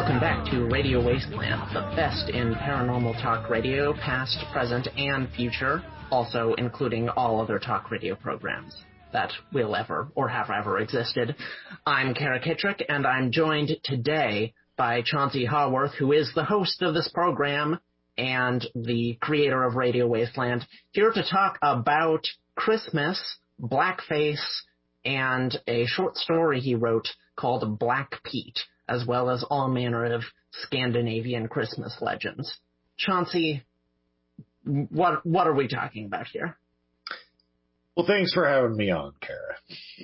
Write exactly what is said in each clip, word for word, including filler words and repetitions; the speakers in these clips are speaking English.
Welcome back to Radio Wasteland, the best in paranormal talk radio, past, present, and future, also including all other talk radio programs that will ever or have ever existed. I'm Kara Kittrick, and I'm joined today by Chauncey Haworth, who is the host of this program and the creator of Radio Wasteland, here to talk about Christmas, blackface, and a short story he wrote called Black Pete, as well as all manner of Scandinavian Christmas legends. Chauncey, what what are we talking about here? Well, thanks for having me on, Kara.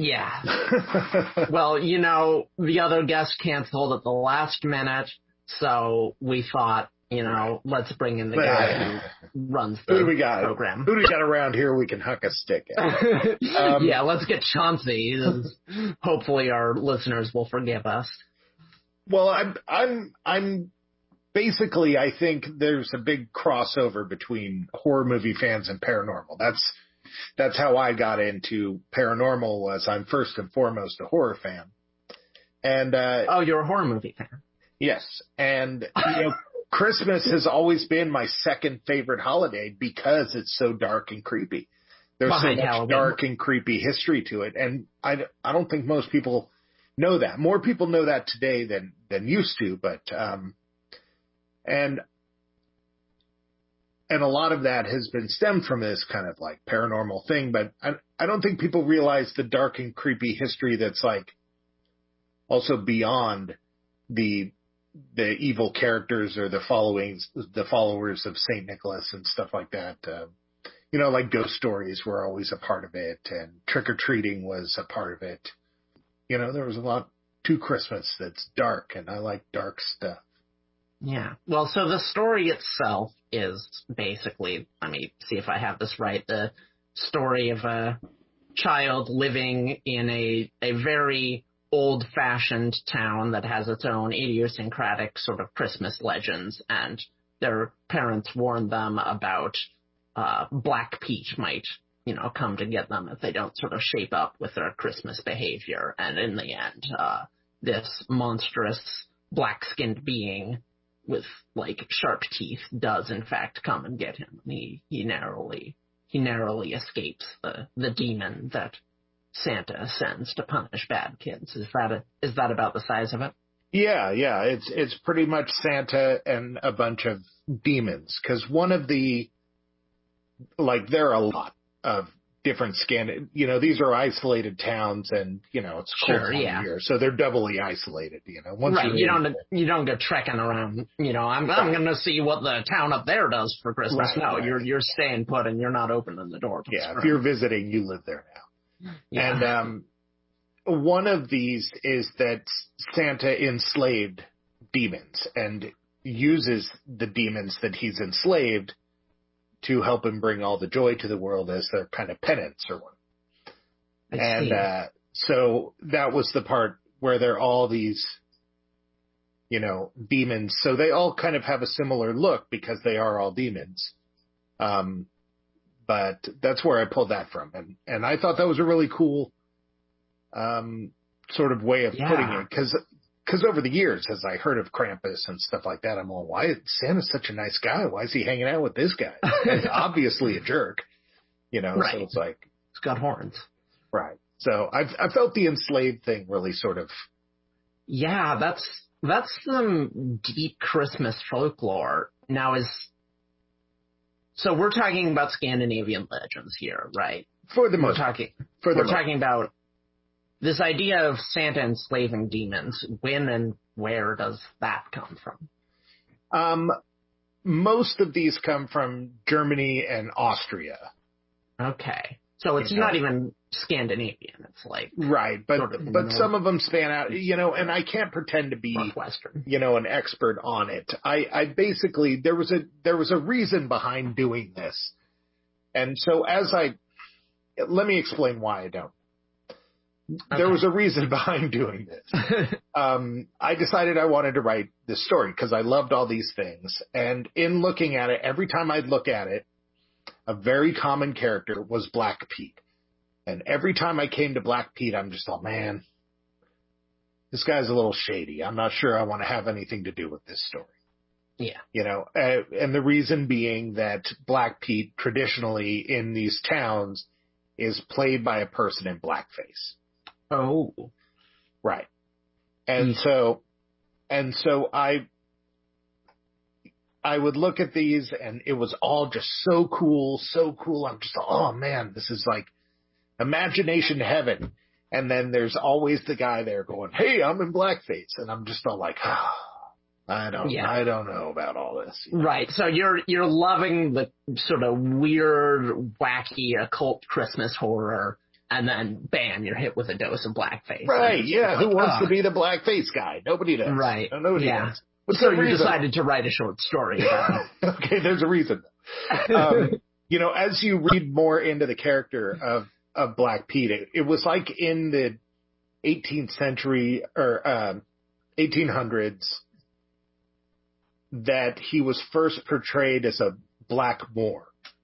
Yeah. Well, you know, the other guest canceled at the last minute, so we thought, you know, let's bring in the guy who runs the Who do we got? program. Who do we got around here we can huck a stick at? um, yeah, let's get Chauncey. Hopefully our listeners will forgive us. Well, I'm, I'm, I'm basically, I think there's a big crossover between horror movie fans and paranormal. That's, that's how I got into paranormal. Was I'm first and foremost a horror fan. And, uh, oh, you're a horror movie fan. Yes. And, you know, Christmas has always been my second favorite holiday because it's so dark and creepy. There's Behind so much Halloween. dark and creepy history to it. And I, I don't think most people know that. More people know that today than, than used to, but, um, and, and a lot of that has been stemmed from this kind of like paranormal thing, but I, I don't think people realize the dark and creepy history that's like also beyond the, the evil characters or the followings, the followers of Saint Nicholas and stuff like that. Uh, you know, like ghost stories were always a part of it, and trick or treating was a part of it. You know, there was a lot to Christmas that's dark, and I like dark stuff. Yeah. Well, so the story itself is basically, let me see if I have this right, the story of a child living in a, a very old-fashioned town that has its own idiosyncratic sort of Christmas legends, and their parents warn them about uh, Black Pete might, you know, come to get them if they don't sort of shape up with their Christmas behavior. And in the end, uh, this monstrous black-skinned being with, like, sharp teeth does, in fact, come and get him. He, he narrowly, he narrowly escapes the, the demon that Santa sends to punish bad kids. Is that a, is that about the size of it? Yeah, yeah. It's, it's pretty much Santa and a bunch of demons. Cause one of the, like, there are a lot of different scan, you know, these are isolated towns and, you know, it's cold sure, time yeah. of year. So they're doubly isolated, you know. Once right. You in, don't, you don't go trekking around, you know, I'm, I'm going to see what the town up there does for Christmas. Right, no, right. you're, you're staying put and you're not opening the door. Yeah. If you're visiting, you live there now. Yeah. And um, one of these is that Santa enslaved demons and uses the demons that he's enslaved to help him bring all the joy to the world as their kind of penance or what. And uh, so that was the part where they're all these, you know, demons. So they all kind of have a similar look because they are all demons. Um But that's where I pulled that from. And, and I thought that was a really cool, um, sort of way of yeah. putting it. Cause, cause over the years, as I heard of Krampus and stuff like that, I'm all, why is Santa's such a nice guy? Why is he hanging out with this guy? He's obviously a jerk, you know, right. so it's like. He's got horns. Right. So I've, I felt the enslaved thing really sort of. Yeah, that's, that's some deep Christmas folklore. Now is, So we're talking about Scandinavian legends here, right? For the we're most talking, for the We're most. talking about this idea of Santa enslaving demons. When and where does that come from? Um, most of these come from Germany and Austria. Okay. So it's You know. not even Scandinavian. It's like right, but sort of but north, some of them span out, you know. And I can't pretend to be, northwestern. you know, an expert on it. I, I basically there was a there was a reason behind doing this, and so as I let me explain why I don't. Okay. There was a reason behind doing this. um, I decided I wanted to write this story because I loved all these things, and in looking at it, every time I'd look at it, a very common character was Black Pete. And every time I came to Black Pete, I'm just, oh man, this guy's a little shady. I'm not sure I want to have anything to do with this story. Yeah. You know, uh, and the reason being that Black Pete traditionally in these towns is played by a person in blackface. Oh. Right. And mm. so, and so I, I would look at these and it was all just so cool, so cool. I'm just, oh man, this is like imagination heaven. And then there's always the guy there going, hey, I'm in blackface. And I'm just all like, oh, I don't, yeah. I don't know about all this. You know? Right. So you're, you're loving the sort of weird, wacky, occult Christmas horror. And then, bam, you're hit with a dose of blackface. Right. Yeah. Like, who wants oh. to be the blackface guy? Nobody does. Right. No, nobody yeah. does. What's so you reason? Decided to write a short story about it. Okay. There's a reason. Um, you know, as you read more into the character of, of Black Pete, it, it was like in the eighteenth century or um, eighteen hundreds that he was first portrayed as a black Moor.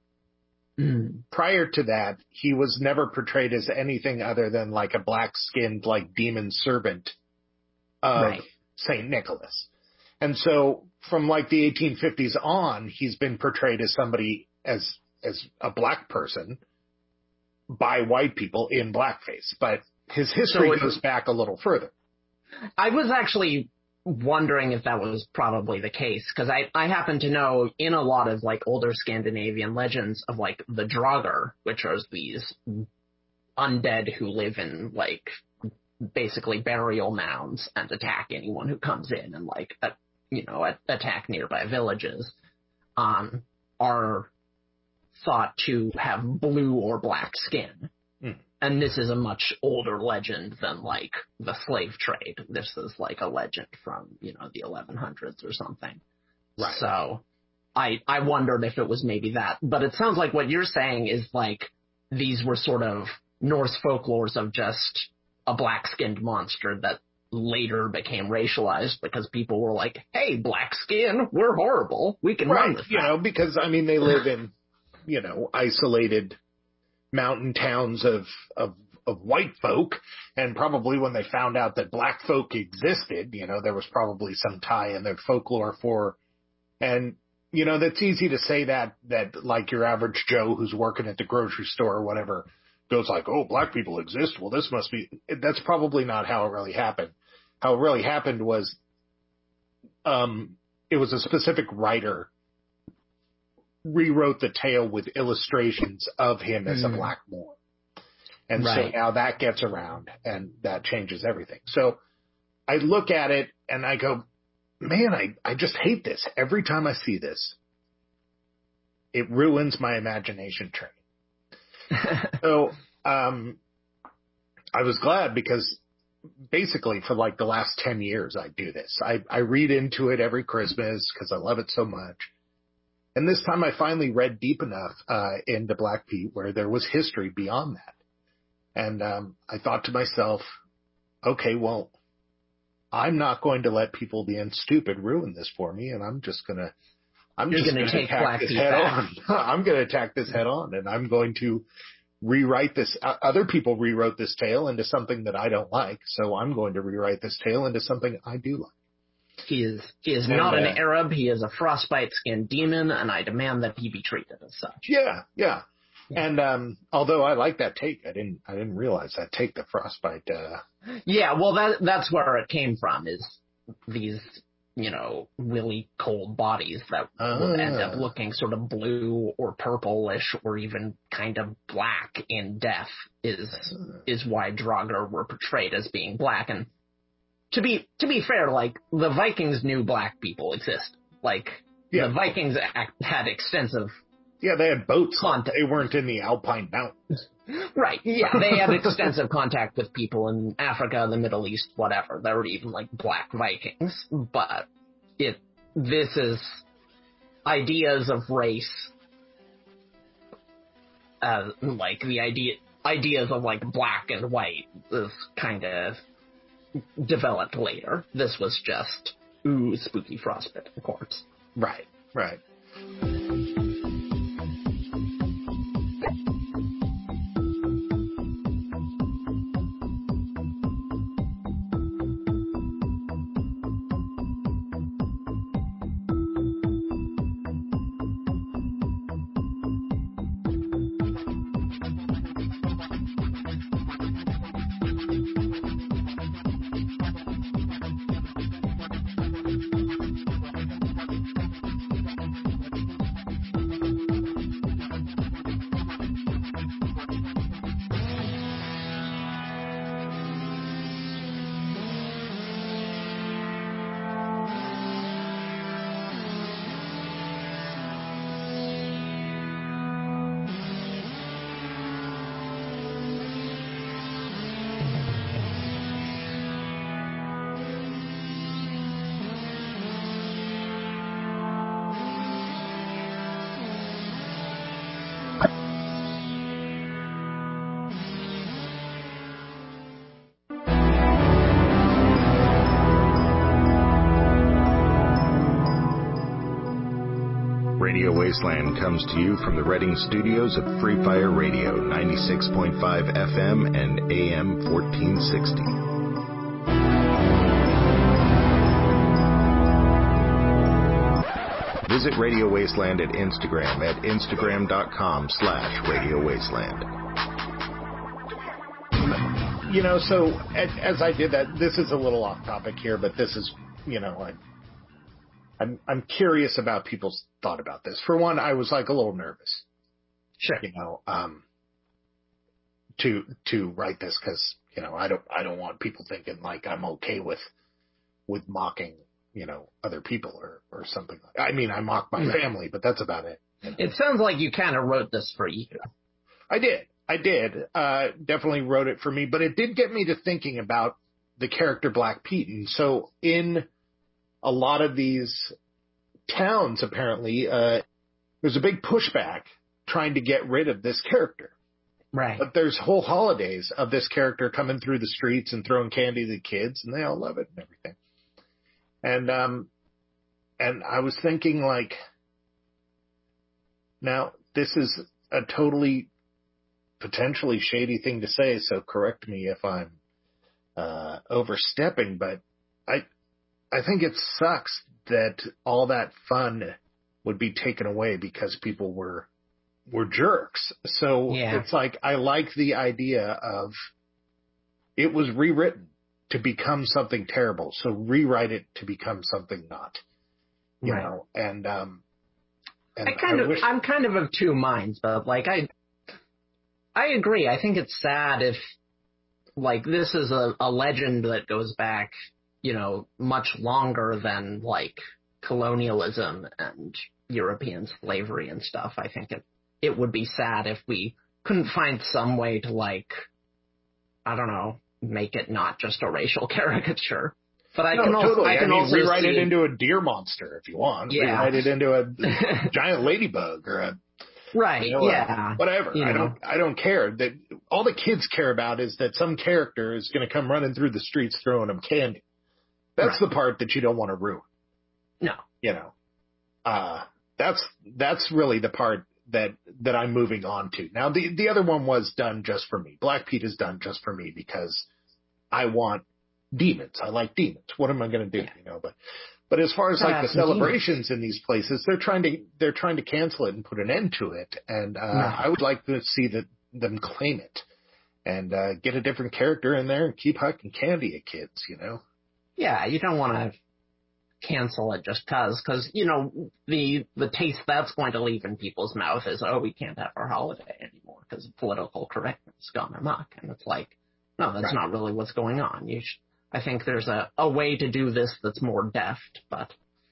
Mm. Prior to that, he was never portrayed as anything other than like a black-skinned, like demon servant of right. Saint Nicholas. And so from like the eighteen fifties on, he's been portrayed as somebody as as a black person by white people in blackface. But his history so goes back a little further. I was actually wondering if that was probably the case, because I, I happen to know in a lot of like older Scandinavian legends of like the Draugr, which are these undead who live in like basically burial mounds and attack anyone who comes in and like uh, you know a- attack nearby villages, um, are thought to have blue or black skin. Mm. And this is a much older legend than, like, the slave trade. This is, like, a legend from, you know, the eleven hundreds or something. Right. So I I wondered if it was maybe that. But it sounds like what you're saying is, like, these were sort of Norse folklores of just a black-skinned monster that later became racialized because people were like, hey, black skin, we're horrible. We can right. run with that. You know, because, I mean, they live in, you know, isolated mountain towns of, of, of white folk. And probably when they found out that black folk existed, you know, there was probably some tie in their folklore for, and, you know, that's easy to say that, that like your average Joe who's working at the grocery store or whatever goes like, oh, black people exist. Well, this must be, that's probably not how it really happened. How it really happened was, um, it was a specific writer rewrote the tale with illustrations of him as mm. a black Moor. And right. so now that gets around and that changes everything. So I look at it and I go, man, I, I just hate this. Every time I see this, it ruins my imagination train. so um, I was glad because basically for like the last ten years I do this. I, I read into it every Christmas because I love it so much. And this time I finally read deep enough uh, into Black Pete where there was history beyond that. And um, I thought to myself, okay, well, I'm not going to let people being stupid ruin this for me. And I'm just going to, I'm You're just going to attack Black this Pete head back. on. I'm going to attack this head on and I'm going to rewrite this. Uh, other people rewrote this tale into something that I don't like. So I'm going to rewrite this tale into something I do like. He is he is and, not uh, an Arab. He is a frostbite-skinned demon, and I demand that he be treated as such. Yeah, yeah. yeah. And um, although I like that take, I didn't I didn't realize that take, the frostbite. Uh... Yeah, well, that that's where it came from. Is these you know really cold bodies that uh. would end up looking sort of blue or purplish or even kind of black in death is uh. is why Draugr were portrayed as being black. And To be to be fair, like, the Vikings knew black people exist. Like, yeah. the Vikings act, had extensive... Yeah, they had boats. Contact. They weren't in the Alpine Mountains. Right, yeah, they had extensive contact with people in Africa, the Middle East, whatever. There were even, like, black Vikings. But it this is ideas of race, uh, like, the idea ideas of, like, black and white is kind of... developed later. This was just, ooh, spooky frostbite corpse. Right, right. Radio Wasteland comes to you from the Reading studios of Free Fire Radio, ninety-six point five F M and A M fourteen sixty. Visit Radio Wasteland at Instagram at instagram.com slash Radio Wasteland. You know, so as, as I did that, this is a little off topic here, but this is, you know, I, I'm I'm curious about people's thought about this. For one, I was like a little nervous, Sure. you know, um, to to write this because you know I don't I don't want people thinking like I'm okay with with mocking you know other people or or something. I mean, I mock my family, but that's about it. You know? It sounds like you kind of wrote this for you. I did. I did. Uh, definitely wrote it for me, but it did get me to thinking about the character Black Pete. And so in a lot of these towns, apparently, uh, there's a big pushback trying to get rid of this character. Right. But there's whole holidays of this character coming through the streets and throwing candy to the kids, and they all love it and everything. And, um, and I was thinking, like, now, this is a totally potentially shady thing to say, so correct me if I'm uh, overstepping, but I I think it sucks that all that fun would be taken away because people were were jerks. So Yeah. it's like I like the idea of it was rewritten to become something terrible, so rewrite it to become something not. You Right. know, and um and I kind I of, wish, I'm kind of of two minds, but like I, I agree. I think it's sad if, like, this is a, a legend that goes back, you know, much longer than like colonialism and European slavery and stuff. I think it, it would be sad if we couldn't find some way to, like, I don't know, make it not just a racial caricature. But I no, can also, totally. I can I mean, also rewrite see, it into a deer monster if you want. Yeah. Rewrite it into a giant ladybug or a right, you know, yeah, whatever. you I know. don't. I don't care. That all the kids care about is that some character is going to come running through the streets throwing them candy. That's Right. the part that you don't want to ruin. No. You know, uh, that's that's really the part that that I'm moving on to. Now, the the other one was done just for me. Black Pete is done just for me because I want demons. I like demons. What am I going to do? Yeah. You know, but but as far as Gotta like the have some celebrations in these places, they're trying to they're trying to cancel it and put an end to it. And uh, Right. I would like to see that them claim it and uh, get a different character in there and keep hucking candy at kids. You know. Yeah, you don't want to cancel it just cause, cause, you know, the, the taste that's going to leave in people's mouth is, oh, we can't have our holiday anymore because political correctness has gone amok. And it's like, no, that's Right. not really what's going on. You sh- I think there's a, a way to do this that's more deft, but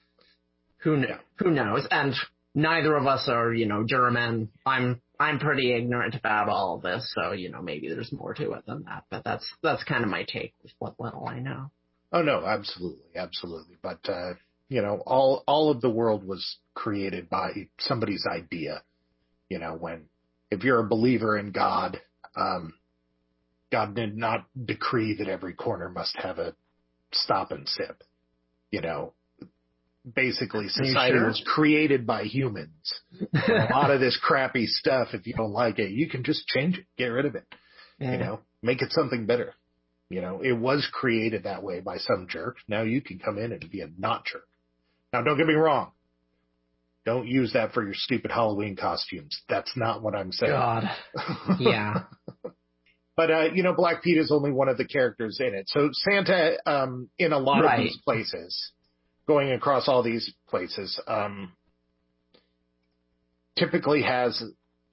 who, kn- Yeah. who knows? And neither of us are, you know, German. I'm, I'm pretty ignorant about all of this. So, you know, maybe there's more to it than that, but that's, that's kind of my take with what little I know. Oh no, absolutely, absolutely. But uh, you know, all all of the world was created by somebody's idea. You know, when if you're a believer in God, um, God did not decree that every corner must have a stop and sip. You know, basically, society sure? was created by humans. And a lot of this crappy stuff, if you don't like it, you can just change it, get rid of it. Yeah. You know, make it something better. You know, it was created that way by some jerk. Now you can come in and be a not jerk. Now, don't get me wrong. Don't use that for your stupid Halloween costumes. That's not what I'm saying. God. Yeah. But, uh, you know, Black Pete is only one of the characters in it. So Santa, um, in a lot Right. of these places, going across all these places, um, typically has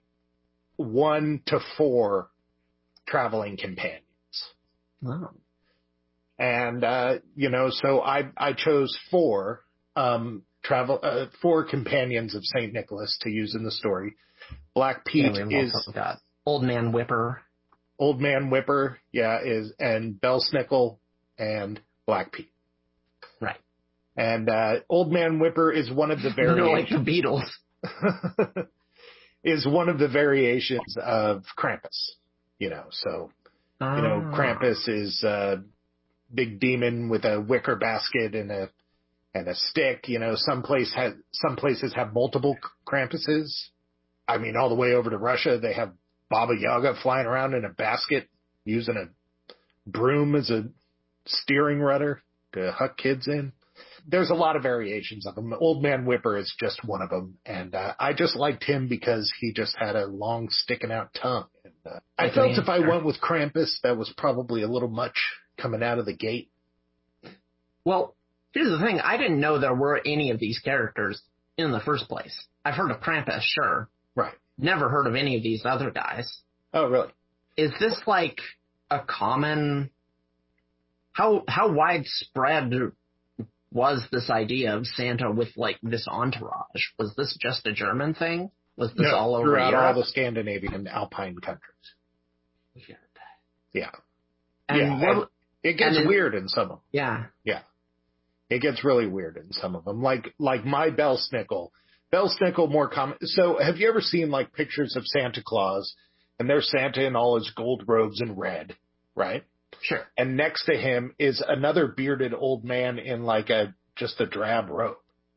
one to four traveling companions. Wow. And, uh, you know, so I, I chose four, um, travel, uh, four companions of Saint Nicholas to use in the story. Black Pete Yeah, we've is also got Old Man Whipper. Old Man Whipper, yeah, is, and Bell Snickle and Black Pete. Right. And, uh, Old Man Whipper is one of the You know, like the variations, Beatles. is one of the variations of Krampus, you know, so, you know, Ah. Krampus is a big demon with a wicker basket and a and a stick. You know, some place has, some places have multiple Krampuses. I mean, all the way over to Russia, they have Baba Yaga flying around in a basket using a broom as a steering rudder to huck kids in. There's a lot of variations of them. Old Man Whipper is just one of them. And uh, I just liked him because he just had a long sticking out tongue. And, uh, I felt if I went with Krampus, that was probably a little much coming out of the gate. Well, here's the thing. I didn't know there were any of these characters in the first place. I've heard of Krampus, sure. Right. Never heard of any of these other guys. Oh, really? Is this like a common... How how widespread was this idea of Santa with, like, this entourage? Was this just a German thing? Was this no, all over throughout Europe? all the Scandinavian and Alpine countries. Weird. Yeah. And yeah, what, and it gets and weird in some of them. Yeah. Yeah. It gets really weird in some of them. Like, like my Belsnickel. Belsnickel more common. So have you ever seen, like, pictures of Santa Claus, and there's Santa in all his gold robes and red, right? Sure. And next to him is another bearded old man in, like, a just a drab robe.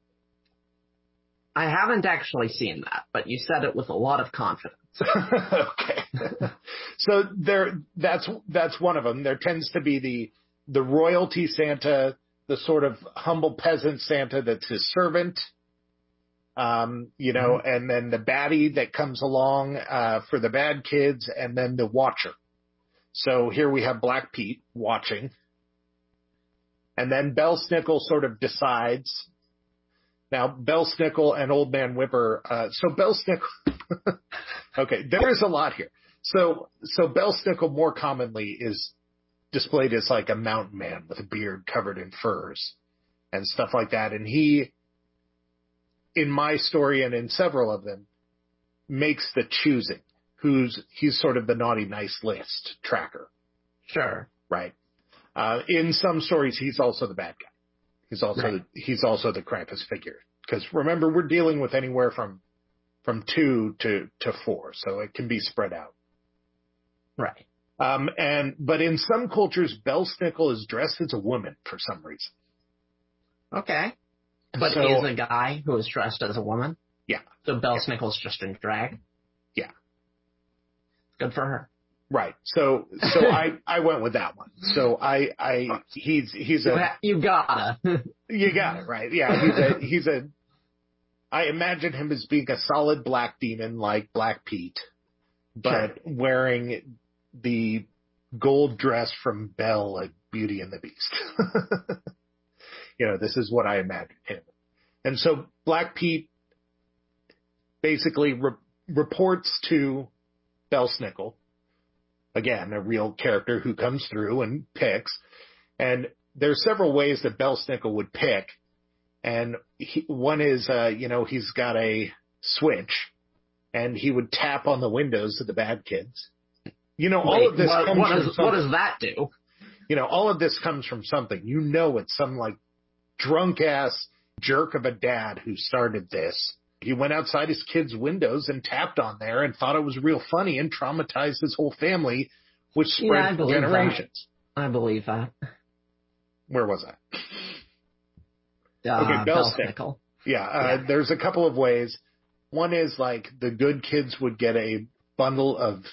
I haven't actually seen that, but you said it with a lot of confidence. Okay. So there, that's, that's one of them. There tends to be the, the royalty Santa, the sort of humble peasant Santa that's his servant, um, you know, mm-hmm. and then the baddie that comes along, uh, for the bad kids, and then the watcher. So here we have Black Pete watching. And then Belsnickel sort of decides. Now, Belsnickel and Old Man Whipper, uh, so Belsnickel, okay, there is a lot here. So, so Belsnickel more commonly is displayed as like a mountain man with a beard covered in furs and stuff like that. And he, in my story and in several of them, makes the choosing. Who's, he's sort of the naughty nice list tracker. Sure. Right. Uh, in some stories, he's also the bad guy. He's also, right. he's also the Krampus figure. Because remember, we're dealing with anywhere from, from two to, to four. So it can be spread out. Right. Um, and, but in some cultures, Belsnickel is dressed as a woman for some reason. Okay. But so, is a guy who is dressed as a woman? Yeah. So Belsnickel's yeah. just in drag? Yeah. Good for her. Right. So, so I, I went with that one. So I, I, he's, he's a, you gotta, you got it right. Yeah. He's a, he's a, I imagine him as being a solid black demon like Black Pete, but sure. wearing the gold dress from Belle at Beauty and the Beast. You know, this is what I imagine him. And so Black Pete basically re- reports to Belsnickel, again, a real character who comes through and picks. And there's several ways that Belsnickel would pick. And he, one is, uh, you know, he's got a switch and he would tap on the windows of the bad kids. You know, all Wait, of this what, comes what from does, something. What does that do? You know, all of this comes from something. You know, it's some like drunk ass jerk of a dad who started this. He went outside his kids' windows and tapped on there and thought it was real funny and traumatized his whole family, which spread yeah, for generations. That. I believe that. Where was I? Uh, okay, Belsnickel. Yeah, uh, yeah, there's a couple of ways. One is like the good kids would get a bundle of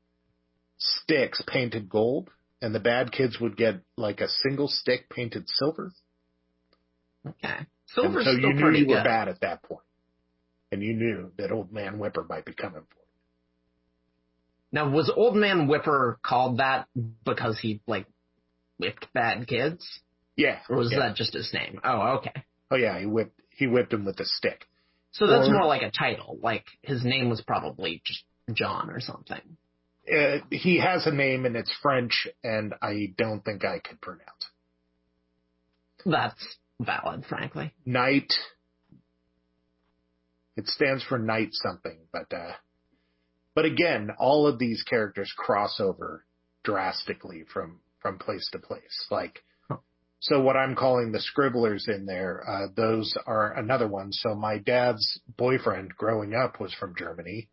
sticks painted gold, and the bad kids would get like a single stick painted silver. Okay. Silver's so still you knew pretty you good. were bad at that point. And you knew that Old Man Whipper might be coming for you. Now, was Old Man Whipper called that because he, like, whipped bad kids? Yeah. Or was yeah. that just his name? Oh, okay. Oh, yeah, he whipped he whipped him with a stick. So that's or, more like a title. Like, his name was probably just John or something. Uh, he has a name, and it's French, and I don't think I could pronounce it. That's valid, frankly. Knight... It stands for night something, but, uh, but again, all of these characters cross over drastically from, from place to place. Like, so what I'm calling the scribblers in there, uh, those are another one. So my dad's boyfriend growing up was from Germany,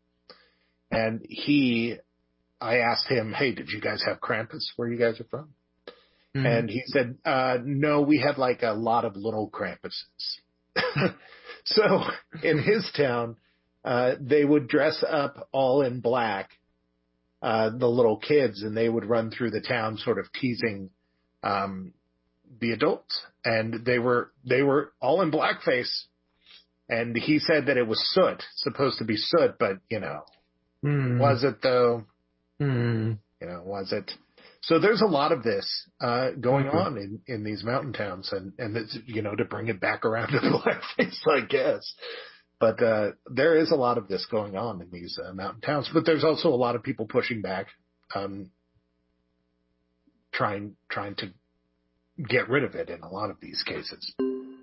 and he, I asked him, hey, did you guys have Krampus where you guys are from? Mm-hmm. And he said, uh, no, we had like a lot of little Krampuses. So in his town, uh, they would dress up all in black, uh, the little kids, and they would run through the town sort of teasing, um, the adults. And they were, they were all in blackface. And he said that it was soot, supposed to be soot, but, you know, mm. was it though? Mm. You know, was it? So there's a lot of this uh, going mm-hmm. on in, in these mountain towns, and, and it's, you know, to bring it back around to blackface, I guess. But uh, there is a lot of this going on in these uh, mountain towns. But there's also a lot of people pushing back, um, trying trying to get rid of it in a lot of these cases.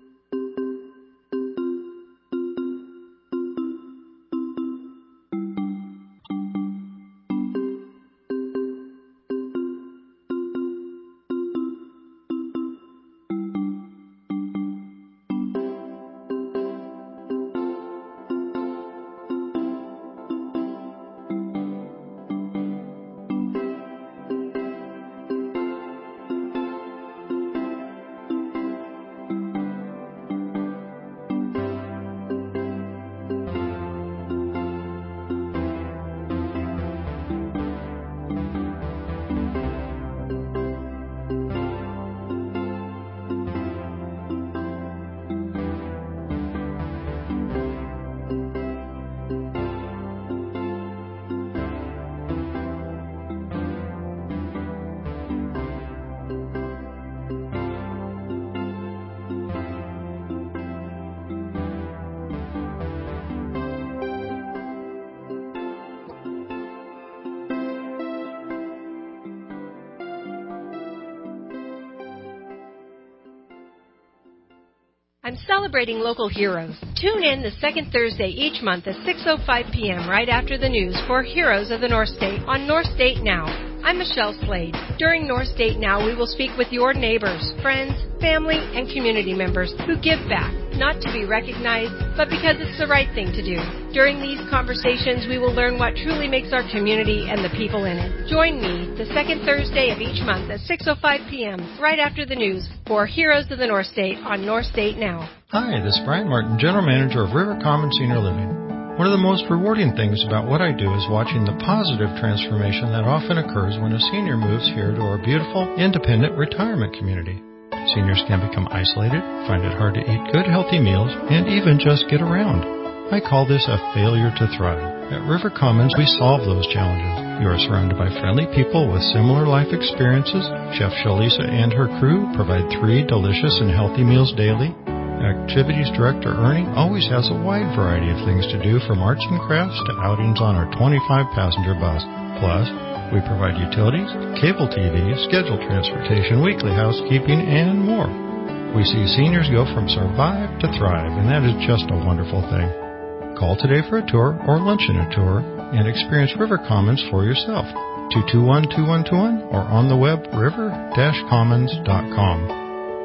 I'm celebrating local heroes. Tune in the second Thursday each month at six oh five p.m. right after the news for Heroes of the North State on North State Now. I'm Michelle Slade. During North State Now, we will speak with your neighbors, friends, family, and community members who give back, not to be recognized, but because it's the right thing to do. During these conversations, we will learn what truly makes our community and the people in it. Join me the second Thursday of each month at six oh five p.m. right after the news for Heroes of the North State on North State Now. Hi, this is Brian Martin, General Manager of River Commons Senior Living. One of the most rewarding things about what I do is watching the positive transformation that often occurs when a senior moves here to our beautiful, independent retirement community. Seniors can become isolated, find it hard to eat good, healthy meals, and even just get around. I call this a failure to thrive. At River Commons, we solve those challenges. You are surrounded by friendly people with similar life experiences. Chef Shalisa and her crew provide three delicious and healthy meals daily. Activities Director Ernie always has a wide variety of things to do, from arts and crafts to outings on our twenty-five passenger bus. Plus, we provide utilities, cable T V, scheduled transportation, weekly housekeeping, and more. We see seniors go from survive to thrive, and that is just a wonderful thing. Call today for a tour or lunch in a tour and experience River Commons for yourself. two two one, two one two one or on the web river dash commons dot com.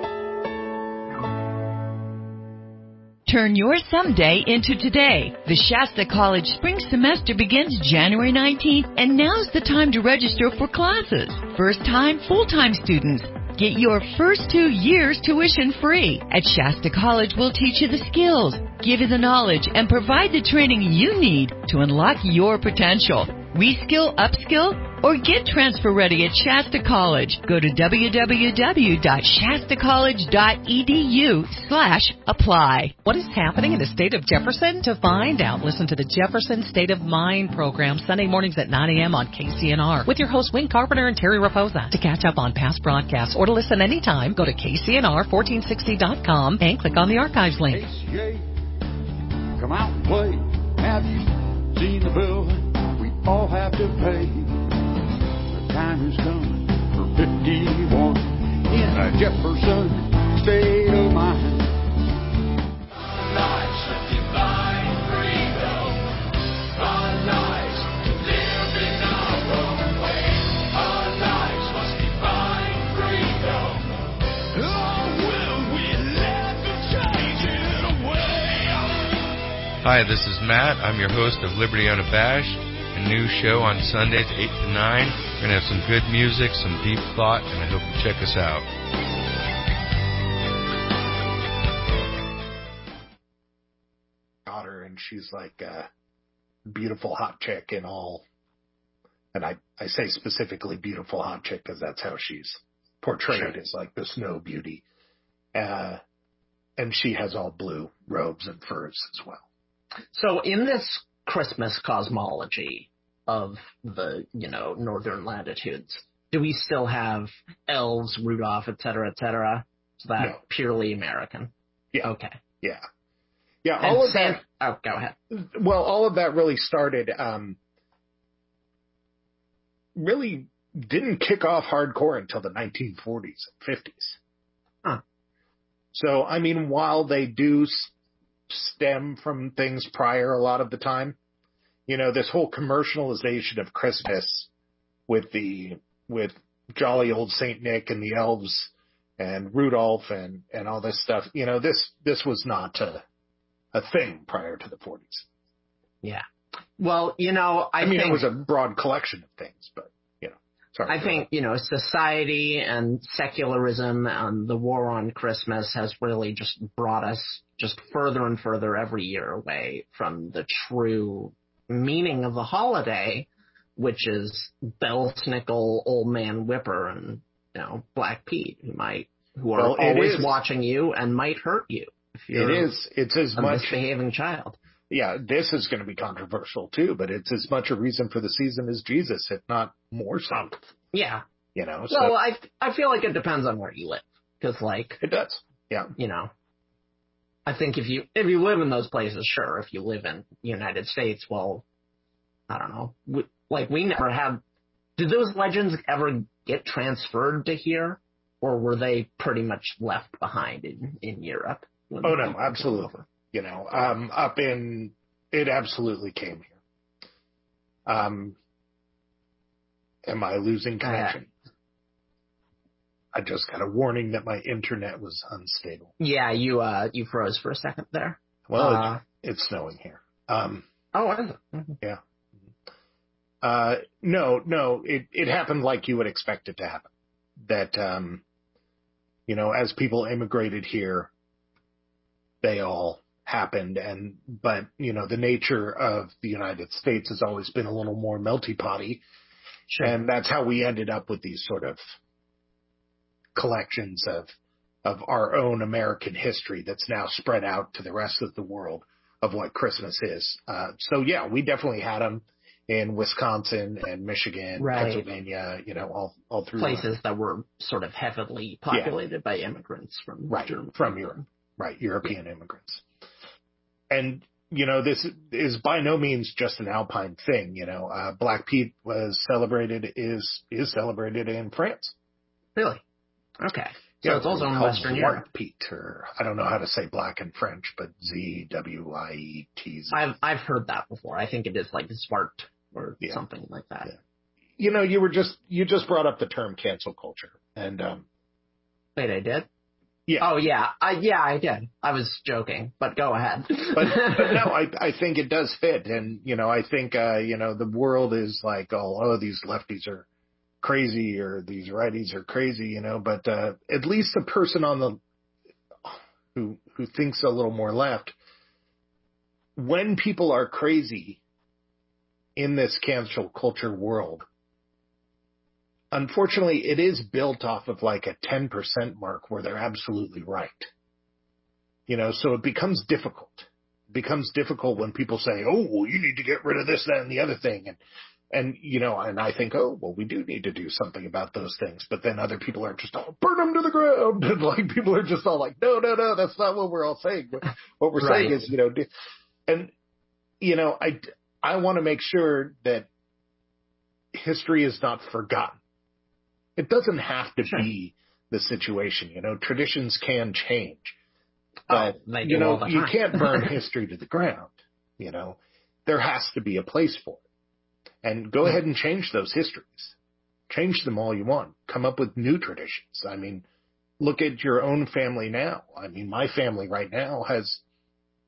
Turn your someday into today. The Shasta College spring semester begins January nineteenth, and now's the time to register for classes. First-time, full-time students, get your first two years tuition free. At Shasta College, we'll teach you the skills, give you the knowledge, and provide the training you need to unlock your potential. Reskill, upskill, or get transfer ready at Shasta College. Go to w w w dot shasta college dot e d u slash apply. What is happening in the state of Jefferson? To find out, listen to the Jefferson State of Mind program Sunday mornings at nine a.m. on K C N R with your hosts Wayne Carpenter and Terry Raposa. To catch up on past broadcasts or to listen anytime, go to k c n r fourteen sixty dot com and click on the archives link. H C A, come out and play. Have you seen the bill we all have to pay? Time is coming for fifty-one in a Jefferson state of mind. Our lives of divine freedom. Our lives live in our own way. Our lives must divine freedom. Oh, will we let the change it away? Hi, this is Matt. I'm your host of Liberty Unabashed. a new show on Sundays, eight to nine. We're going to have some good music, some deep thought, and I hope you check us out. Got her, and she's like a beautiful hot chick in all. And I, I say specifically beautiful hot chick because that's how she's portrayed, sure. As like the snow beauty. Uh, and she has all blue robes and furs as well. So in this Christmas cosmology of the, you know, northern latitudes, do we still have elves, Rudolph, et cetera, et cetera? Is that no. purely American? Yeah. Okay. Yeah. Yeah, and all of San- that. Oh, go ahead. Well, all of that really started, um, really didn't kick off hardcore until the nineteen forties and fifties. Huh. So, I mean, while they do stem from things prior a lot of the time, you know, this whole commercialization of Christmas with the, with jolly old Saint Nick and the elves and Rudolph and, and all this stuff, you know, this, this was not a, a thing prior to the forties. Yeah. Well, you know, I, I mean, think, it was a broad collection of things, but, you know, sorry. I think, that. you know, society and secularism and the war on Christmas has really just brought us just further and further every year away from the true meaning of the holiday, which is Belsnickel, Old Man Whipper, and, you know, Black Pete, who might, who are well, always is. watching you and might hurt you if you're it is. It's as a much misbehaving child. Yeah, this is going to be controversial too, but it's as much a reason for the season as Jesus, if not more so. Yeah. You know. Well, so. I I feel like it depends on where you live, because like it does. Yeah. You know. I think if you if you live in those places, sure. If you live in the United States, well, I don't know. We, like we never had. Did those legends ever get transferred to here, or were they pretty much left behind in, in Europe? Oh no, absolutely. You know, um, up in it absolutely came here. Um, am I losing connection? Uh, I just got a warning that my internet was unstable. Yeah, you uh, you froze for a second there. Well, uh, it's, it's snowing here. Um, oh, is it? Mm-hmm. Yeah. Uh, no, no, it, it happened like you would expect it to happen. That, um, you know, as people immigrated here, they all happened. And, but, you know, the nature of the United States has always been a little more melty potty. Sure. And that's how we ended up with these sort of collections of, of our own American history that's now spread out to the rest of the world of what Christmas is. Uh, so yeah, we definitely had them in Wisconsin and Michigan, right. Pennsylvania, you know, all, all through places that. that were sort of heavily populated yeah. by immigrants from right. Germany. From Europe, right. European yeah. immigrants. And, you know, this is by no means just an Alpine thing. You know, uh, Black Pete was celebrated, is, is celebrated in France. Really? Okay. So yeah, it's also in Western Europe. Pete, or I don't know how to say black in French, but Z W I E T Z. I've, I've heard that before. I think it is like Zwart or yeah. something like that. Yeah. You know, you were just, you just brought up the term cancel culture. And, um, wait, I did? Yeah. Oh, yeah. I, yeah, I did. I was joking, but go ahead. but, but no, I, I think it does fit. And, you know, I think, uh, you know, the world is like, oh, oh, these lefties are crazy or these righties are crazy, you know, but, uh, at least the person on the, who, who thinks a little more left, when people are crazy in this cancel culture world, unfortunately, it is built off of like a ten percent mark where they're absolutely right. You know, so it becomes difficult. It becomes difficult when people say, oh, well, you need to get rid of this, that, and the other thing. And, and, you know, and I think, oh, well, we do need to do something about those things. But then other people are just all, burn them to the ground. And like, people are just all like, no, no, no, that's not what we're all saying. What we're right. saying is, you know, and, you know, I, I want to make sure that history is not forgotten. It doesn't have to sure. be the situation, you know, traditions can change, but oh, you know, you can't burn history to the ground. You know, there has to be a place for it, and go ahead and change those histories, change them all you want, come up with new traditions. I mean, look at your own family now. I mean, my family right now has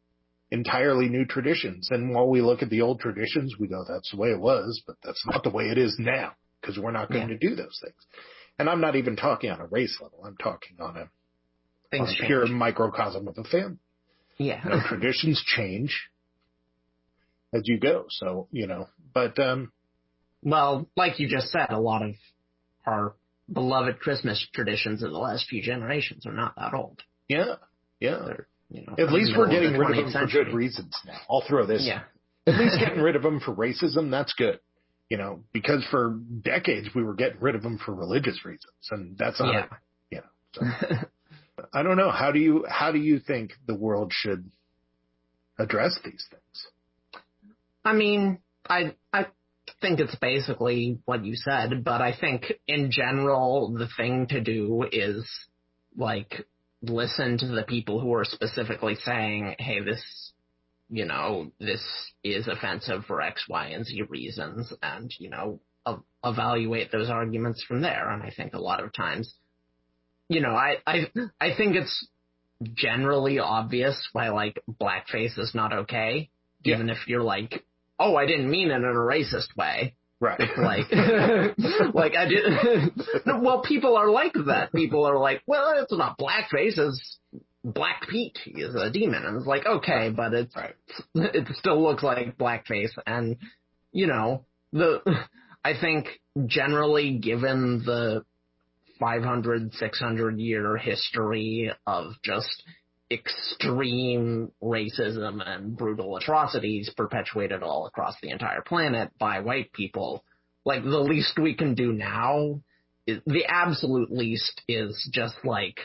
entirely new traditions. And while we look at the old traditions, we go, that's the way it was, but that's not the way it is now, because we're not going yeah. to do those things. And I'm not even talking on a race level. I'm talking on a, on a pure microcosm of a family. Yeah. You know, traditions change as you go. So, you know, but, um, well, like you just said, a lot of our beloved Christmas traditions in the last few generations are not that old. Yeah. Yeah. They're, you know, at least we're getting rid of them century. for good reasons now. I'll throw this. Yeah. At least getting rid of them for racism, that's good. You know, because for decades we were getting rid of them for religious reasons, and that's not, yeah. you know, so. I don't know. How do you, how do you think the world should address these things? I mean, I, I think it's basically what you said, but I think in general, the thing to do is like listen to the people who are specifically saying, hey, this, you know, this is offensive for X, Y, and Z reasons, and, you know, ev- evaluate those arguments from there. And I think a lot of times, you know, I, I, I think it's generally obvious why, like, blackface is not okay, yeah. even if you're like, oh, I didn't mean it in a racist way. Right. It's like, like I did. No, well, people are like that. People are like, well, it's not blackface, it's Black Pete. He is a demon. And it's like, okay, right. but it's, right. it still looks like blackface. And, you know, the, I think generally given the five hundred, six hundred year history of just extreme racism and brutal atrocities perpetuated all across the entire planet by white people, like, the least we can do now, is, the absolute least is just, like,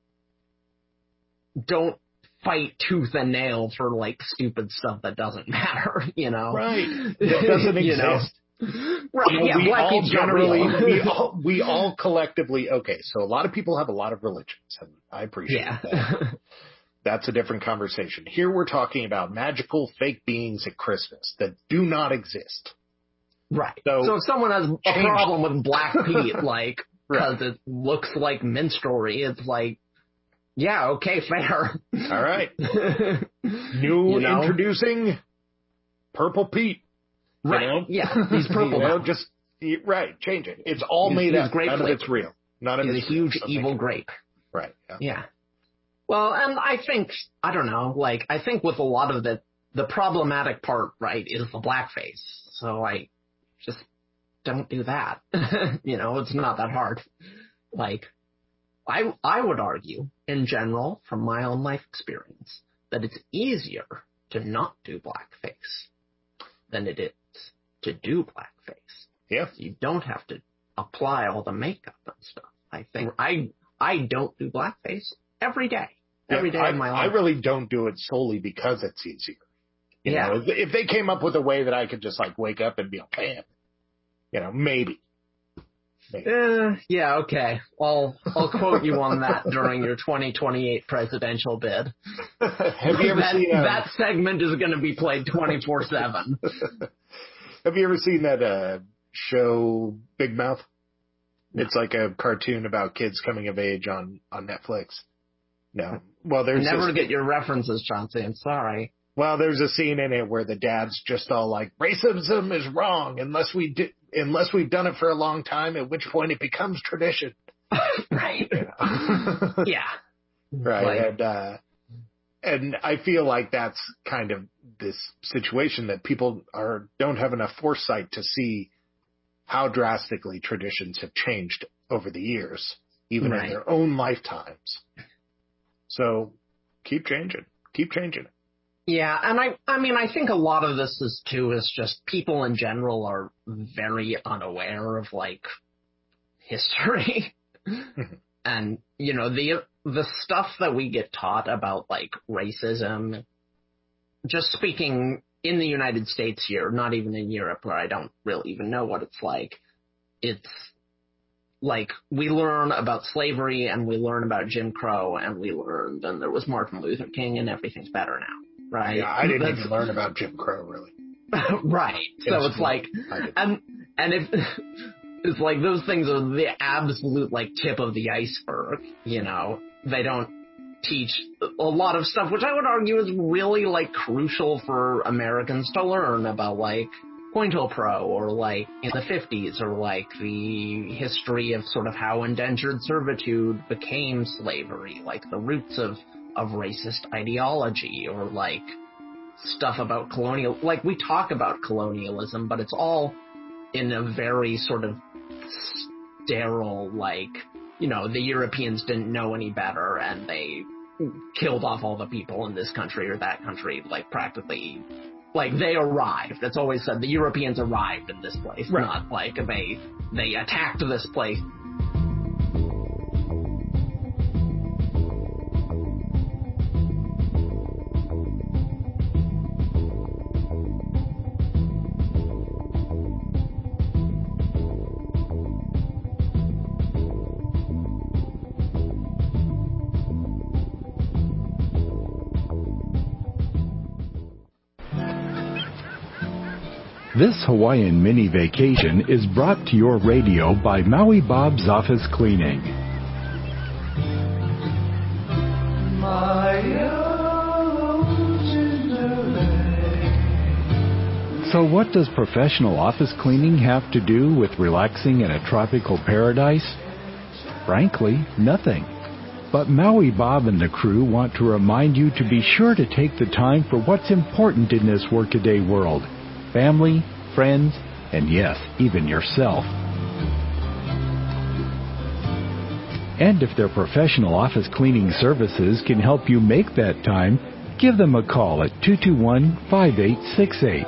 don't fight tooth and nail for, like, stupid stuff that doesn't matter, you know? Right. That doesn't exist. You know? Right, you know, yeah, we black all generally, we real. all, we all collectively, okay, so a lot of people have a lot of religions, and I appreciate yeah. that. That's a different conversation. Here we're talking about magical fake beings at Christmas that do not exist. Right. So, so if someone has a change. problem with Black Pete, like, because right. it looks like minstrelry, it's like, yeah, okay, fair. All right. New you know? Introducing Purple Pete. Right. You know? Yeah. He's purple. You know, just right. Change it. It's all he's, made he's up. None flavor. of it's real. None of he's it's a huge real. evil grape. Right. Yeah. yeah. Well, and I think I don't know. Like, I think with a lot of the the problematic part, right, is the blackface. So I just don't do that. You know, it's not that hard. Like, I I would argue, in general, from my own life experience, that it's easier to not do blackface than it is to do blackface. Yeah. You don't have to apply all the makeup and stuff. I think I I don't do blackface every day. Every yeah, day I, of my life. I really don't do it solely because it's easier. You yeah. know, if, if they came up with a way that I could just like wake up and be like, bam, you know, maybe. maybe. Uh, yeah, okay. Well, I'll quote you on that during your twenty twenty-eight presidential bid. Have you ever that, seen um, that segment is going to be played twenty-four seven. Have you ever seen that uh, show Big Mouth? No. It's like a cartoon about kids coming of age on, on Netflix. No. Well, there's I never this, get your references, Chauncey. I'm sorry. Well, there's a scene in it where the dad's just all like, racism is wrong unless we do, unless we've done it for a long time, at which point it becomes tradition. Right. You know? Yeah. Right. Like, and, uh, and I feel like that's kind of this situation that people are, don't have enough foresight to see how drastically traditions have changed over the years, even right. in their own lifetimes. So keep changing, keep changing it. Yeah, and I, I mean, I think a lot of this is too is just people in general are very unaware of like history, and you know the the stuff that we get taught about like racism. Just speaking in the United States here, not even in Europe, where I don't really even know what it's like. It's like, we learn about slavery, and we learn about Jim Crow, and we learn then there was Martin Luther King, and everything's better now, right? Yeah, I didn't That's, even learn about Jim Crow, really. Right. So it's like, and and if it's like those things are the absolute like tip of the iceberg, you know. They don't teach a lot of stuff, which I would argue is really, like, crucial for Americans to learn about, like, COINTELPRO, or, like, in the fifties, or, like, the history of sort of how indentured servitude became slavery, like, the roots of, of racist ideology, or, like, stuff about colonial... Like, we talk about colonialism, but it's all in a very sort of sterile, like, you know, the Europeans didn't know any better, and they killed off all the people in this country or that country, like, practically... Like, they arrived. That's always said. The Europeans arrived in this place, right. Not like they they attacked this place. This Hawaiian mini vacation is brought to your radio by Maui Bob's Office Cleaning. So what does professional office cleaning have to do with relaxing in a tropical paradise? Frankly, nothing. But Maui Bob and the crew want to remind you to be sure to take the time for what's important in this workaday world. Family, friends, and yes, even yourself. And if their professional office cleaning services can help you make that time, give them a call at two two one, five eight six eight.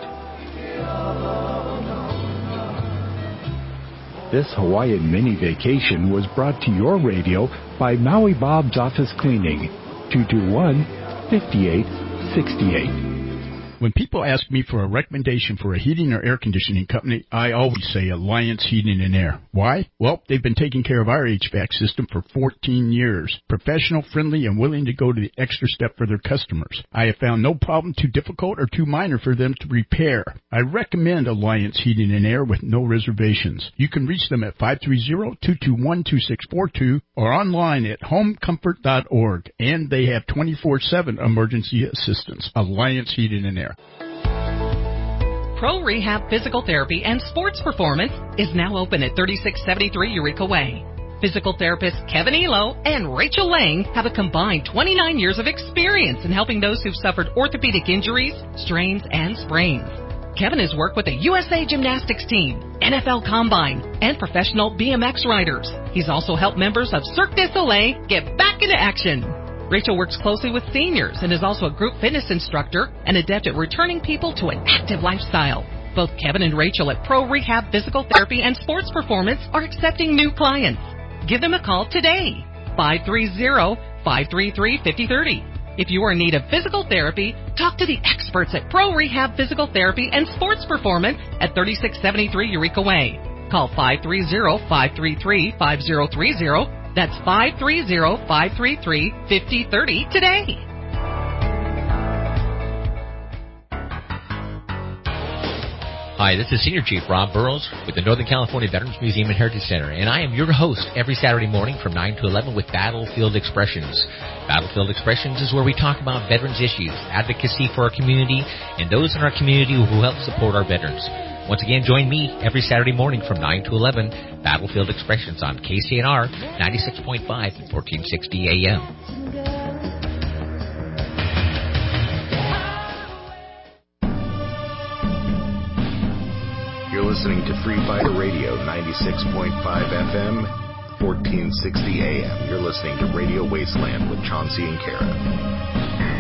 This Hawaiian mini vacation was brought to your radio by Maui Bob's Office Cleaning, two two one, five eight six eight. When people ask me for a recommendation for a heating or air conditioning company, I always say Alliance Heating and Air. Why? Well, they've been taking care of our H V A C system for fourteen years. Professional, friendly, and willing to go to the extra step for their customers. I have found no problem too difficult or too minor for them to repair. I recommend Alliance Heating and Air with no reservations. You can reach them at five three zero, two two one, two six four two or online at home comfort dot org. And they have twenty-four seven emergency assistance. Alliance Heating and Air. Pro Rehab Physical Therapy and Sports Performance is now open at thirty-six seventy-three Eureka Way. Physical therapists Kevin Elo and Rachel Lang have a combined twenty-nine years of experience in helping those who've suffered orthopedic injuries, strains, and sprains. Kevin has worked with the U S A Gymnastics team, N F L Combine, and professional B M X riders. He's also helped members of Cirque du Soleil get back into action. Rachel works closely with seniors and is also a group fitness instructor and adept at returning people to an active lifestyle. Both Kevin and Rachel at Pro Rehab Physical Therapy and Sports Performance are accepting new clients. Give them a call today, five three zero, five three three, five zero three zero. If you are in need of physical therapy, talk to the experts at Pro Rehab Physical Therapy and Sports Performance at thirty-six seventy-three Eureka Way. Call five three zero, five three three, five zero three zero. That's five three zero, five three three, five zero three zero today. Hi, this is Senior Chief Rob Burrows with the Northern California Veterans Museum and Heritage Center, and I am your host every Saturday morning from nine to eleven with Battlefield Expressions. Battlefield Expressions is where we talk about veterans issues, advocacy for our community, and those in our community who help support our veterans. Once again, join me every Saturday morning from nine to eleven, Battlefield Expressions on K C N R ninety-six point five and fourteen sixty A M. You're listening to Free Fire Radio, ninety-six point five F M, fourteen sixty A M. You're listening to Radio Wasteland with Chauncey and Kara.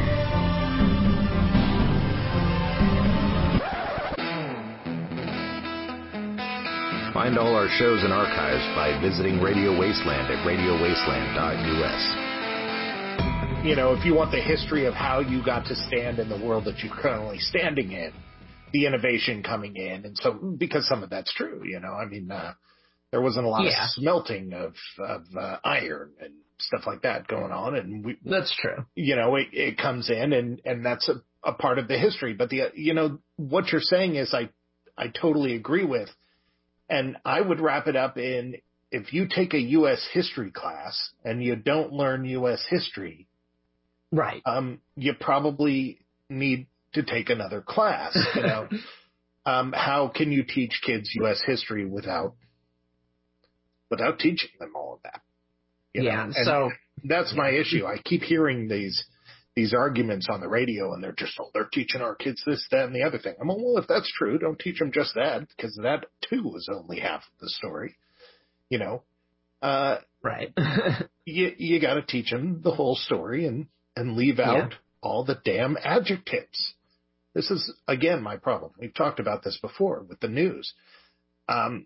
Find all our shows and archives by visiting Radio Wasteland at radio wasteland dot U S. You know, if you want the history of how you got to stand in the world that you're currently standing in, the innovation coming in, and so, because some of that's true, you know, I mean, uh, there wasn't a lot yeah. of smelting of, of uh, iron and stuff like that going on, and we, that's true. You know, it, it comes in, and, and that's a, a part of the history, but the, you know, what you're saying is I, I totally agree with. And I would wrap it up in, if you take a U S history class and you don't learn U S history, Right. Um, you probably need to take another class, you know. um, how can you teach kids U S history without without teaching them all of that? You yeah, know? And so that's yeah. my issue. I keep hearing these these arguments on the radio, and they're just, oh, they're teaching our kids this, that, and the other thing. I'm like, well, if that's true, don't teach them just that, because that, too, is only half of the story. You know? Uh, right. you you got to teach them the whole story and, and leave out yeah. all the damn adjectives. This is, again, my problem. We've talked about this before with the news. Um,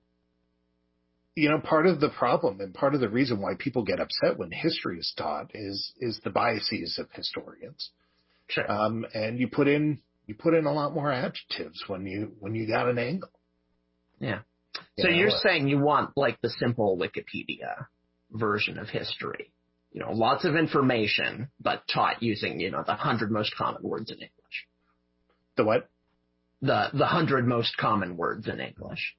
you know, part of the problem and part of the reason why people get upset when history is taught is is the biases of historians. Sure. Um, and you put in you put in a lot more adjectives when you when you got an angle. Yeah. So you know, you're saying you want like the simple Wikipedia version of history. You know, lots of information, but taught using, you know, the hundred most common words in English. The what? The the hundred most common words in English.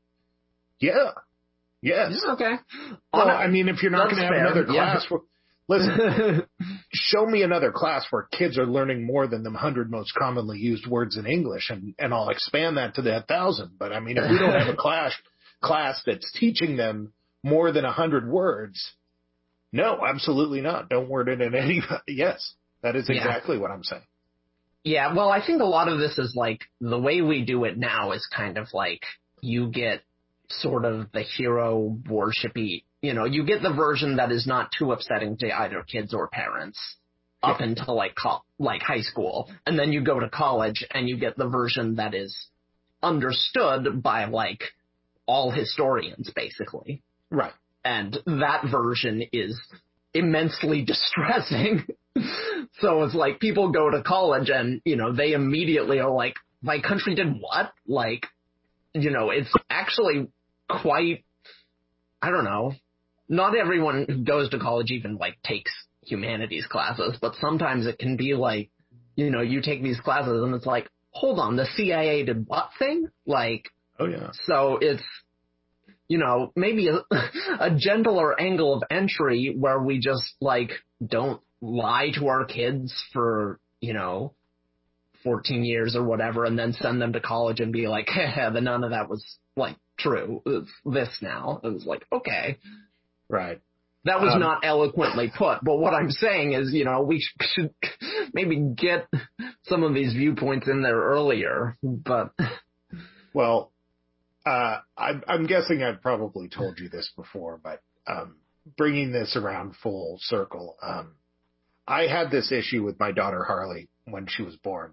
Yeah. Yes. Okay. Well, I mean, if you're not going to have fair. another class, yeah. where, listen, show me another class where kids are learning more than the hundred most commonly used words in English, and, and I'll expand that to that thousand. But I mean, if we don't have a class class that's teaching them more than a hundred words, no, absolutely not. Don't word it in any. Yes, that is exactly yeah. what I'm saying. Yeah. Well, I think a lot of this is like the way we do it now is kind of like you get sort of the hero worshipy, you know, you get the version that is not too upsetting to either kids or parents up yeah. until like co- like high school, and then you go to college and you get the version that is understood by like all historians basically. Right. And that version is immensely distressing. So it's like people go to college and, you know, they immediately are like, my country did what? Like, you know, it's actually quite, I don't know, not everyone who goes to college even, like, takes humanities classes, but sometimes it can be like, you know, you take these classes and it's like, hold on, the C I A did what thing? Like, oh, yeah. So it's, you know, maybe a, a gentler angle of entry where we just, like, don't lie to our kids for, you know, fourteen years or whatever, and then send them to college and be like, heh, but none of that was, like, true. It's this now. It was like, okay. Right. That was um, not eloquently put, but what I'm saying is, you know, we should maybe get some of these viewpoints in there earlier, but... Well, uh, I, I'm guessing I've probably told you this before, but um, bringing this around full circle, um, I had this issue with my daughter Harley when she was born.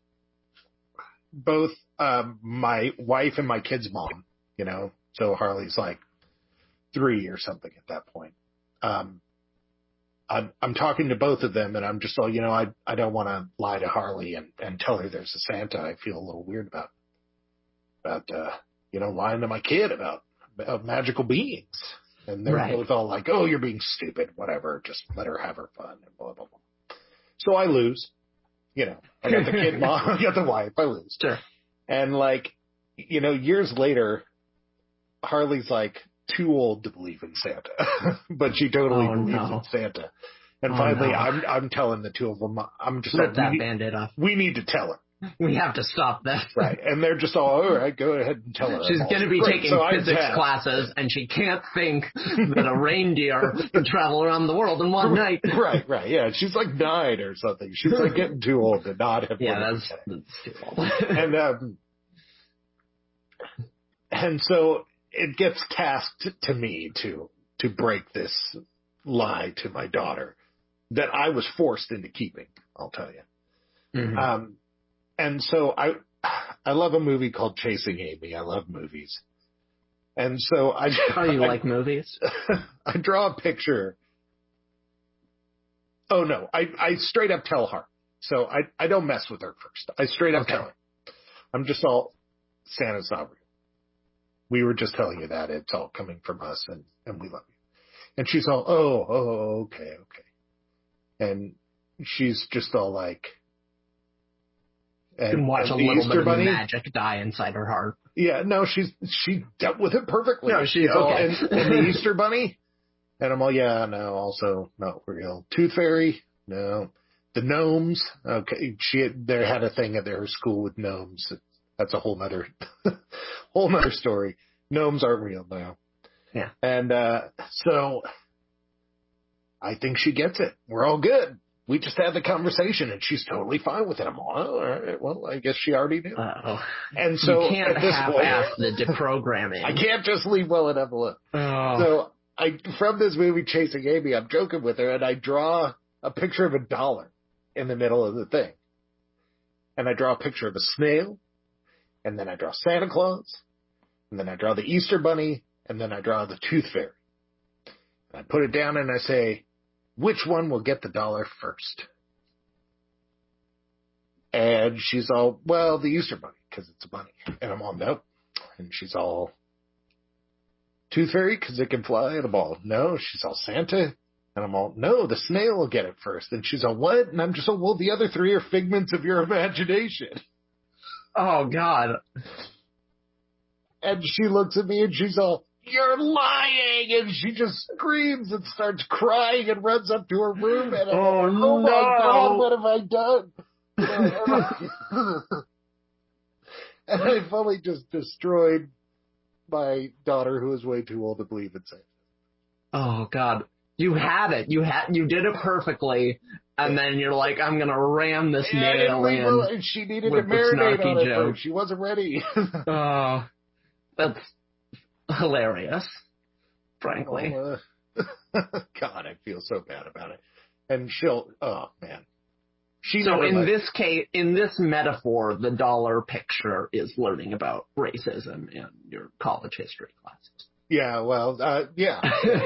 Both um, my wife and my kid's mom, you know, so Harley's like three or something at that point. Um, I'm, I'm talking to both of them, and I'm just all, you know, I I don't want to lie to Harley and, and tell her there's a Santa. I feel a little weird about about uh, you know, lying to my kid about, about magical beings. And they're right. both all like, oh, you're being stupid, whatever. Just let her have her fun and blah blah blah. So I lose. You know, I got the kid mom, I got the wife, I lose. Sure. And like, you know, years later, Harley's like too old to believe in Santa, but she totally oh, believes no. in Santa. And oh, finally, no. I'm I'm telling the two of them, I'm just rip like, that we Band-Aid off. We need to tell her. We have to stop this. Right. And they're just all, all right, go ahead and tell her. She's going to be Great. taking so physics classes, and she can't think that a reindeer can travel around the world in one night. Right, right. Yeah. She's like nine or something. She's like getting too old to not have Yeah, that's, that's too old. and, um, and so it gets tasked to me to, to break this lie to my daughter that I was forced into keeping, I'll tell you. Mm-hmm. Um, and so I, I love a movie called Chasing Amy. I love movies. And so I, oh, you I, like movies? I draw a picture. Oh no, I, I straight up tell her. So I, I don't mess with her first. I straight up okay. tell her. I'm just all, Santa's not real. We were just telling you that. It's all coming from us, and, and we love you. And she's all, oh, oh, okay, okay. And she's just all like, and, you can watch a little Easter bit Bunny, of magic die inside her heart. Yeah, no, she's she dealt with it perfectly. No, she's you know, okay. And, and the Easter Bunny, and I'm all, yeah, no, also not real. Tooth Fairy, no. The gnomes, okay, she had, they had a thing at their school with gnomes. That's a whole nother, whole nother story. Gnomes aren't real now. Yeah. And, uh, so I think she gets it. We're all good. We just had the conversation and she's totally fine with it. I'm all, all right, well, I guess she already knew. Uh-oh. And so you can't at this half-ass point, the deprogramming. I can't just leave well enough alone. Oh. So I, from this movie Chasing Amy, I'm joking with her and I draw a picture of a dollar in the middle of the thing. And I draw a picture of a snail, and then I draw Santa Claus, and then I draw the Easter Bunny, and then I draw the Tooth Fairy. And I put it down and I say, which one will get the dollar first? And she's all, well, the Easter Bunny, because it's a bunny. And I'm all, nope. And she's all, Tooth Fairy, because it can fly. And I'm all, no. She's all, Santa. And I'm all, no, the snail will get it first. And she's all, what? And I'm just all, well, the other three are figments of your imagination. Oh, God. And she looks at me and she's all, you're lying! And she just screams and starts crying and runs up to her room. And I'm oh, like, oh no. my God, what have I done? And I fully just destroyed my daughter, who is way too old to believe in Santa. Oh, God. You had it. You had, you did it perfectly. And then you're like, I'm going to ram this yeah, nail in. And she needed to marinate on it first. She wasn't ready. Oh, that's hilarious, frankly. Oh, uh, God, I feel so bad about it. And she'll, oh, man. She so in liked, this case, in this metaphor, the dollar picture is learning about racism in your college history classes. Yeah, well, uh, yeah.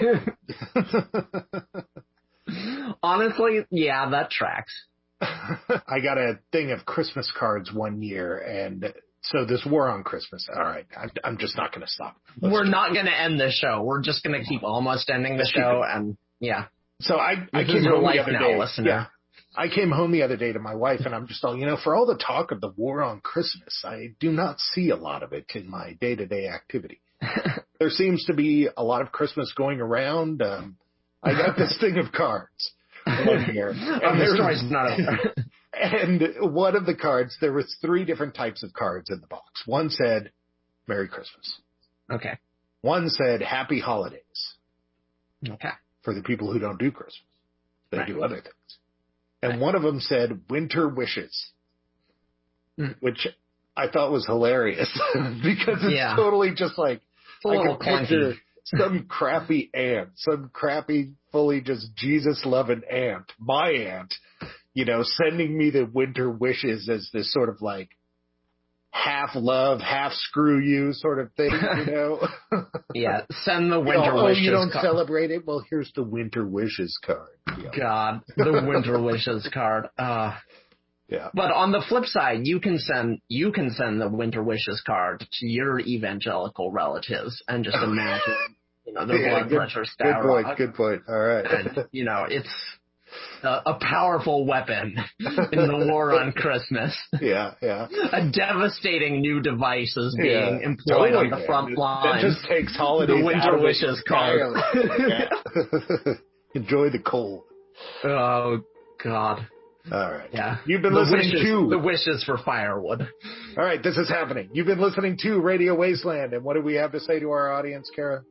Honestly, yeah, that tracks. I got a thing of Christmas cards one year, and so this war on Christmas. All right, I'm, I'm just not going to stop. Let's We're not going to end the show. We're just going to keep almost ending the Let's show, and yeah. So I, I this came is your home life the other now, day. listener. Yeah, I came home the other day to my wife, and I'm just all, you know, for all the talk of the war on Christmas, I do not see a lot of it in my day-to-day activity. There seems to be a lot of Christmas going around. Um, I got this thing of cards one year. And the story's not over. And one of the cards, there was three different types of cards in the box. One said, Merry Christmas. Okay. One said, Happy Holidays. Okay. For the people who don't do Christmas. They right. do other things. And right. one of them said, Winter Wishes. Mm. Which I thought was hilarious. Because it's yeah. totally just like, I can picture some crappy aunt, some crappy, fully just Jesus-loving aunt, my aunt, you know, sending me the winter wishes as this sort of like half love, half screw you sort of thing, you know? Yeah, send the winter you know, wishes. Oh, you don't card. celebrate it? Well, here's the winter wishes card. You know? God, the winter wishes card. Uh, yeah. But on the flip side, you can send you can send the winter wishes card to your evangelical relatives and just imagine, you know, their yeah, blood good, pressure skyrocket. Good point. Rock. Good point. All right. And, you know, it's a, a powerful weapon in the war on Christmas. Yeah, yeah. A devastating new device is being yeah, employed totally, on the man. front lines. That just takes holidays the winter out of wishes it. card. Yeah. Enjoy the cold. Oh, God. All right. Yeah. You've been the listening wishes, to the wishes for firewood. All right, this is happening. You've been listening to Radio Wasteland, and what do we have to say to our audience, Kara?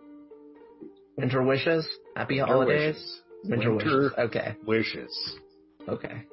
Winter wishes. Happy Winter holidays. Wishes. Winter, Winter wishes. Okay. Wishes. Okay.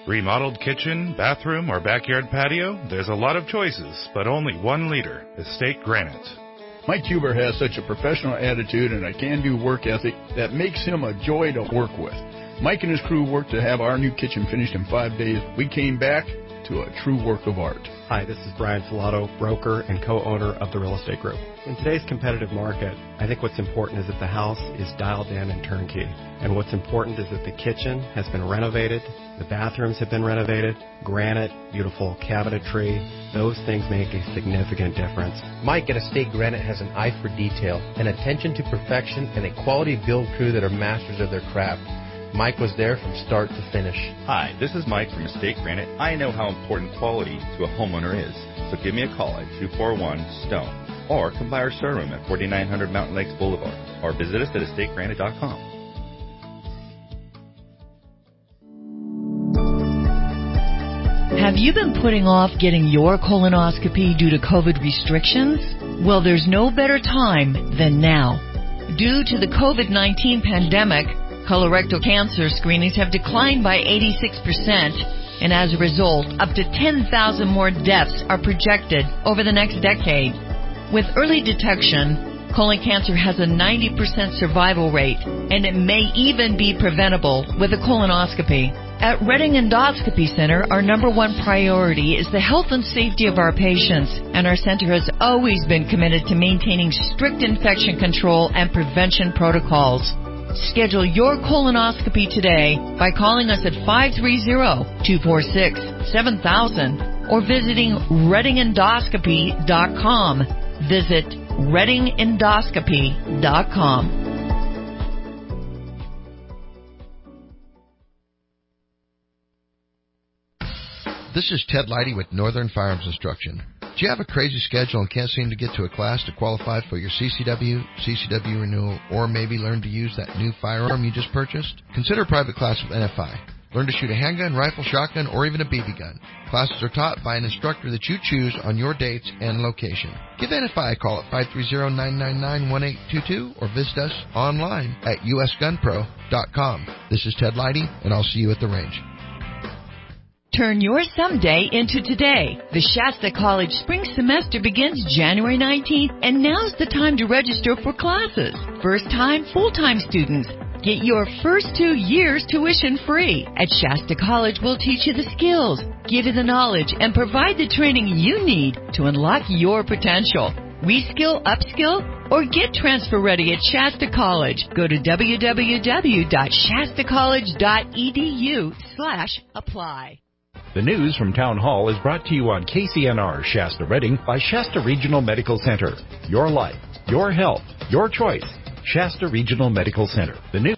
Remodeled kitchen, bathroom, or backyard patio? There's a lot of choices, but only one leader, Estate Granite. Mike Huber has such a professional attitude and a can-do work ethic that makes him a joy to work with. Mike and his crew worked to have our new kitchen finished in five days. We came back to a true work of art. Hi, this is Brian Filato, broker and co-owner of the Real Estate Group. In today's competitive market, I think what's important is that the house is dialed in and turnkey. And what's important is that the kitchen has been renovated, the bathrooms have been renovated, granite, beautiful cabinetry. Those things make a significant difference. Mike at Estate Granite has an eye for detail, an attention to perfection, and a quality build crew that are masters of their craft. Mike was there from start to finish. Hi, this is Mike from Estate Granite. I know how important quality to a homeowner is. So give me a call at two four one, STONE or come by our showroom at forty-nine hundred Mountain Lakes Boulevard or visit us at estate granite dot com. Have you been putting off getting your colonoscopy due to COVID restrictions? Well, there's no better time than now. Due to the COVID nineteen pandemic, colorectal cancer screenings have declined by eighty-six percent, and as a result, up to ten thousand more deaths are projected over the next decade. With early detection, colon cancer has a ninety percent survival rate, and it may even be preventable with a colonoscopy. At Redding Endoscopy Center, our number one priority is the health and safety of our patients, and our center has always been committed to maintaining strict infection control and prevention protocols. Schedule your colonoscopy today by calling us at five three zero, two four six, seven thousand or visiting redding endoscopy dot com. Visit redding endoscopy dot com. This is Ted Leidy with Northern Firearms Instruction. Do you have a crazy schedule and can't seem to get to a class to qualify for your C C W, C C W renewal, or maybe learn to use that new firearm you just purchased? Consider a private class with N F I. Learn to shoot a handgun, rifle, shotgun, or even a B B gun. Classes are taught by an instructor that you choose on your dates and location. Give N F I a call at five three zero, nine nine nine, one eight two two or visit us online at u s gun pro dot com. This is Ted Leidy, and I'll see you at the range. Turn your someday into today. The Shasta College spring semester begins January nineteenth, and now's the time to register for classes. First-time, full-time students, get your first two years tuition free. At Shasta College, we'll teach you the skills, give you the knowledge, and provide the training you need to unlock your potential. Reskill, upskill, or get transfer ready at Shasta College. Go to w w w dot shasta college dot e d u slash apply. The news from Town Hall is brought to you on K C N R Shasta Redding by Shasta Regional Medical Center. Your life, your health, your choice. Shasta Regional Medical Center. The news